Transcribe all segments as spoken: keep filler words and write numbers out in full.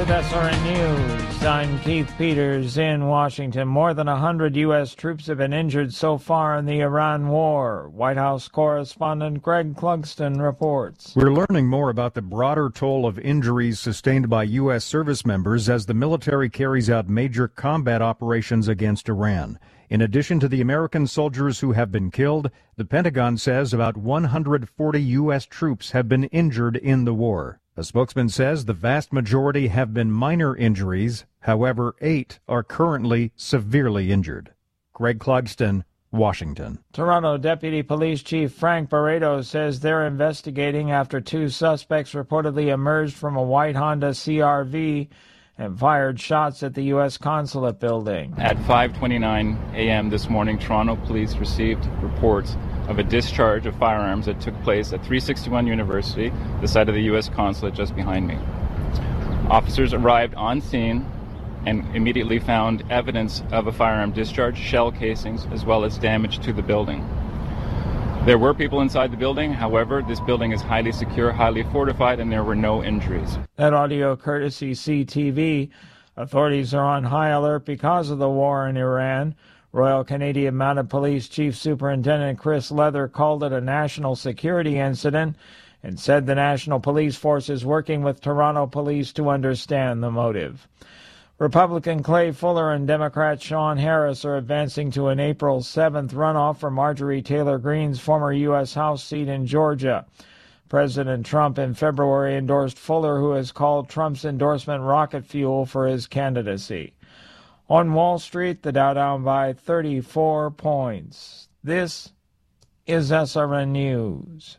With S R N News, I'm Keith Peters in Washington. More than one hundred U S troops have been injured so far in the Iran war. White House correspondent Greg Clugston reports. We're learning more about the broader toll of injuries sustained by U S service members as the military carries out major combat operations against Iran. In addition to the American soldiers who have been killed, the Pentagon says about one hundred forty U S troops have been injured in the war. A spokesman says the vast majority have been minor injuries. However, eight are currently severely injured. Greg Clugston, Washington. Toronto Deputy Police Chief Frank Barreto says they're investigating after two suspects reportedly emerged from a white Honda C R V and fired shots at the U S consulate building. At five twenty-nine a.m. this morning, Toronto police received reports of a discharge of firearms that took place at three sixty-one University, the site of the U S consulate just behind me. Officers arrived on scene and immediately found evidence of a firearm discharge, shell casings, as well as damage to the building. There were people inside the building. However, this building is highly secure, highly fortified, and there were no injuries. That audio courtesy C T V. Authorities are on high alert because of the war in Iran. Royal Canadian Mounted Police Chief Superintendent Chris Leather called it a national security incident and said the National Police Force is working with Toronto Police to understand the motive. Republican Clay Fuller and Democrat Sean Harris are advancing to an April seventh runoff for Marjorie Taylor Greene's former U S House seat in Georgia. President Trump in February endorsed Fuller, who has called Trump's endorsement rocket fuel for his candidacy. On Wall Street, the Dow down by thirty-four points. This is S R N News.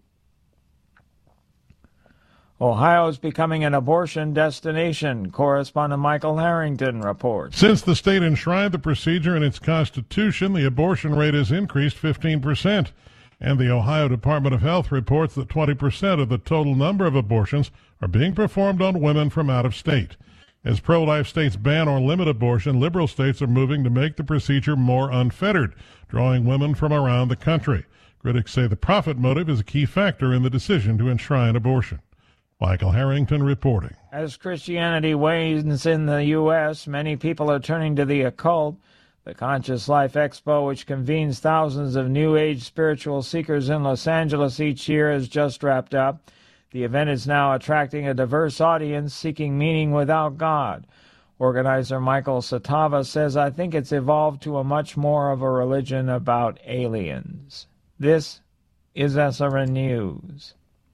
Ohio is becoming an abortion destination. Correspondent Michael Harrington reports. Since the state enshrined the procedure in its constitution, the abortion rate has increased fifteen percent. And the Ohio Department of Health reports that twenty percent of the total number of abortions are being performed on women from out of state. As pro-life states ban or limit abortion, liberal states are moving to make the procedure more unfettered, drawing women from around the country. Critics say the profit motive is a key factor in the decision to enshrine abortion. Michael Harrington reporting. As Christianity wanes in the U S, many people are turning to the occult. The Conscious Life Expo, which convenes thousands of New Age spiritual seekers in Los Angeles each year, has just wrapped up. The event is now attracting a diverse audience seeking meaning without God. Organizer Michael Satava says, I think it's evolved to a much more of a religion about aliens. This is S R N News.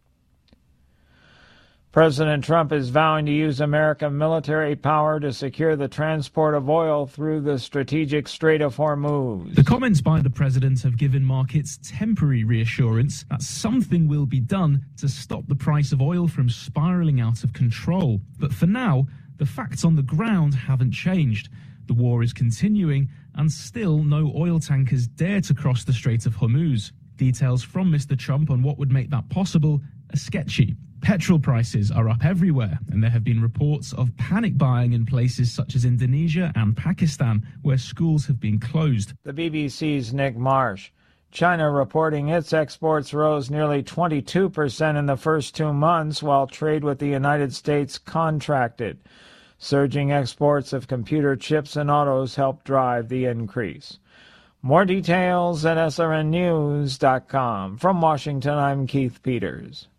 President Trump is vowing to use American military power to secure the transport of oil through the strategic Strait of Hormuz. The comments by the president have given markets temporary reassurance that something will be done to stop the price of oil from spiraling out of control. But for now, the facts on the ground haven't changed. The war is continuing, and still no oil tankers dare to cross the Strait of Hormuz. Details from Mister Trump on what would make that possible are sketchy. Petrol prices are up everywhere, and there have been reports of panic buying in places such as Indonesia and Pakistan, where schools have been closed. The B B C's Nick Marsh. China reporting its exports rose nearly twenty-two percent in the first two months, while trade with the United States contracted. Surging exports of computer chips and autos helped drive the increase. More details at S R N news dot com. From Washington, I'm Keith Peters.